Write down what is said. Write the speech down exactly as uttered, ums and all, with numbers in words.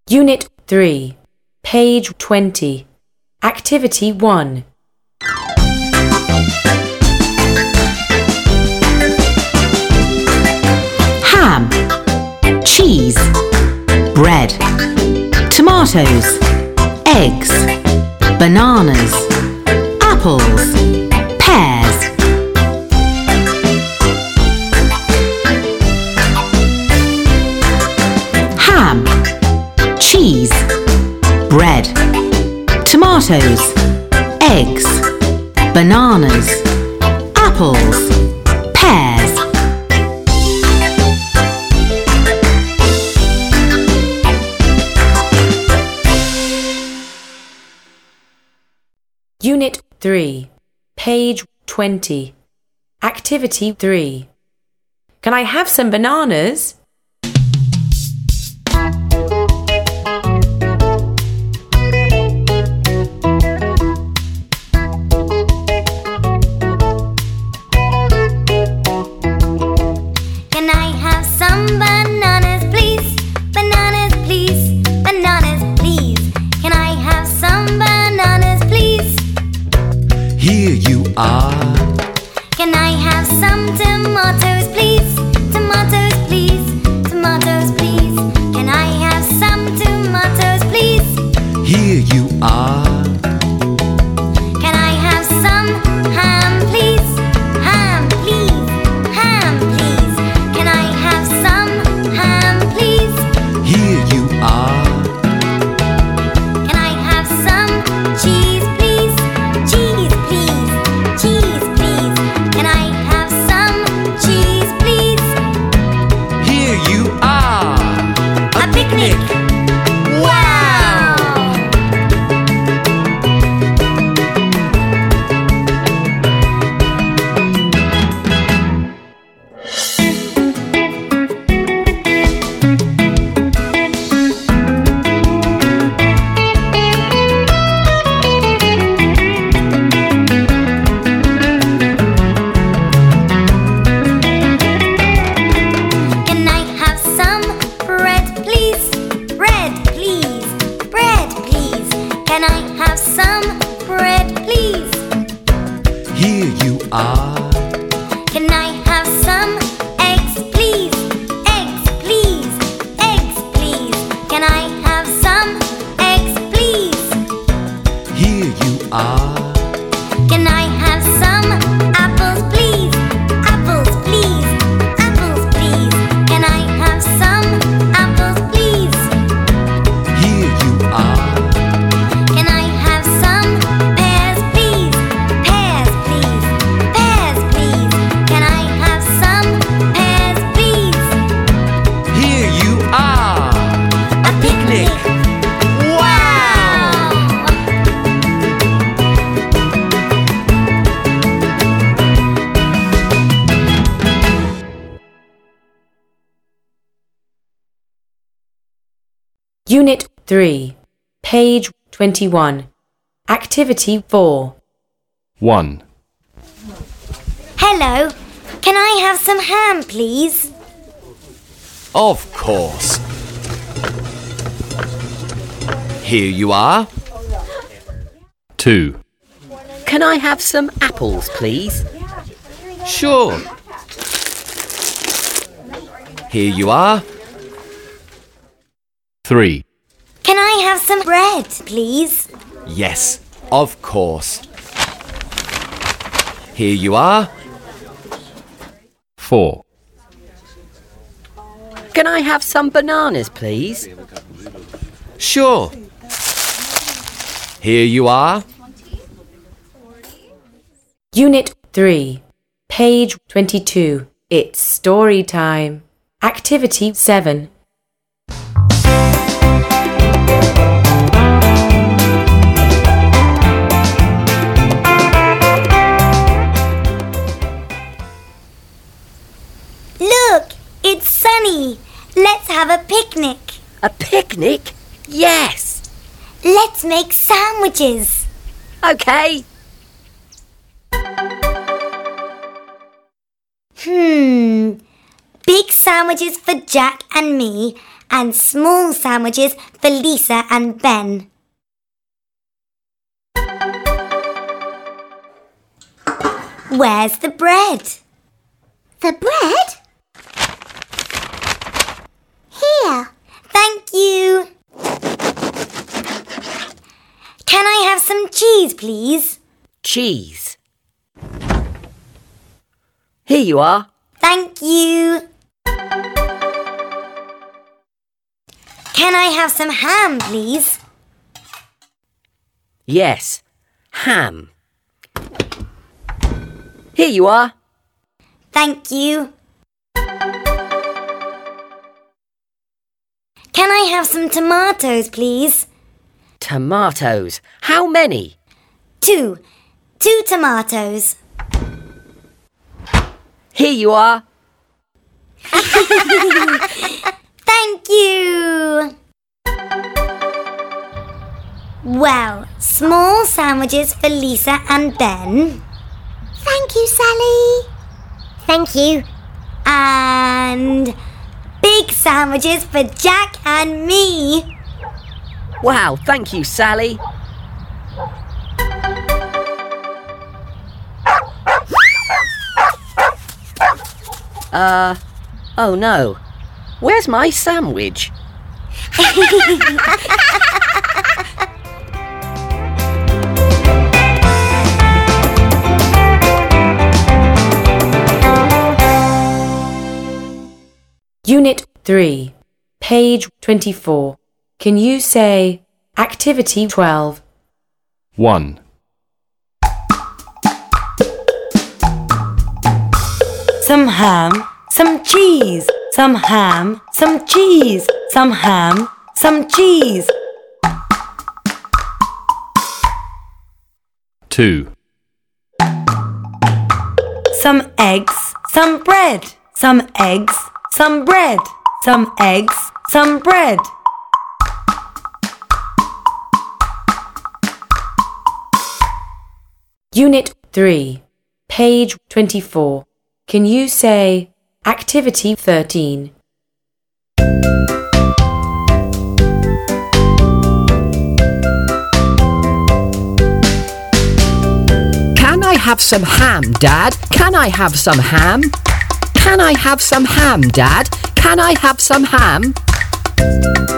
Unit three, page twenty. Activity one. Ham, cheese, bread, tomatoes, eggs, bananas, apples, pears. Ham, cheese, bread, tomatoes, eggs, bananas, apples, pears. Unit three, page twenty. Activity three. Can I have some bananas? Can I have some bananas, please? Bananas, please. Bananas, please. Can I have some bananas, please? Here you are. Can I have some tomatoes, please? Tomatoes, please. Tomatoes, please. Can I have some tomatoes, please? Here you are. Can I have some ham, please? Ham, please. Ham, please. Can I have some ham, please? Here you are. Can I have some cheese, please? Cheese, please. Cheese, please. Can I have some cheese, please? Here you are. A picnic! Wow! Can I have some bread, please? Bread, please. Bread, please. Can I have some bread, please? Here you are. Can I have some eggs, please? Eggs, please. Eggs, please. Can I have some eggs, please? Here you are. Can I have some apples, please? Apples, please. Apples, please. Can I have some apples, please? Here you are. Can I have some pears, please? Pears, please. Pears, please. Can I have some pears, please? Here you are. A picnic! Wow! Unit three, page twenty-one. Activity four. one. Hello, can I have some ham, please? Of course. Here you are. two. Can I have some apples, please? Sure. Here you are. three. Can I have some bread, please? Yes, of course. Here you are. four. Can I have some bananas, please? Sure. Here you are. Unit three, page twenty-two. It's story time. Activity seven. Look, it's sunny. Let's have a picnic. A picnic? Yes. Let's make sandwiches. OK. Hmm. Big sandwiches for Jack and me, and small sandwiches for Lisa and Ben. Where's the bread? The bread? Here. Thank you. Can I have some cheese, please? Cheese. Here you are. Thank you. Can I have some ham, please? Yes. Ham. Here you are. Thank you. Can I have some tomatoes, please? Tomatoes. How many? Two. Two tomatoes. Here you are. Thank you. Well, small sandwiches for Lisa and Ben. Thank you, Sally. Thank you. And big sandwiches for Jack and me. Wow, thank you, Sally. Uh, oh no. Where's my sandwich? Unit three, page twenty-four. Can you say Activity twelve? one. Some ham, some cheese. Some ham, some cheese. Some ham, some cheese. two. Some eggs, some bread. Some eggs, some bread. Some eggs, some bread. Unit three, page twenty-four. Can you say Activity thirteen? Can I have some ham, Dad? Can I have some ham? Can I have some ham, Dad? Can I have some ham?